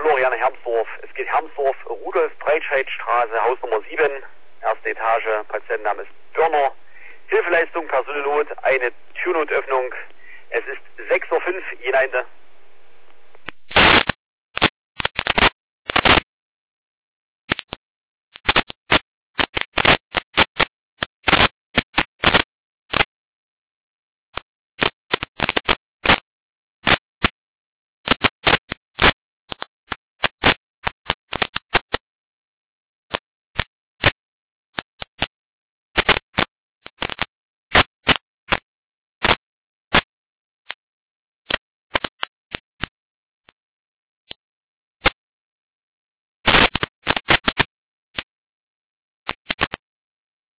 Florian Hermsdorf. Es geht Hermsdorf, Rudolf-Breitscheid-Straße, Haus Nummer 7, erste Etage, Patientenname ist Börner. Hilfeleistung per Solilot, eine Türnotöffnung. Es ist 6:05 Uhr, hinein.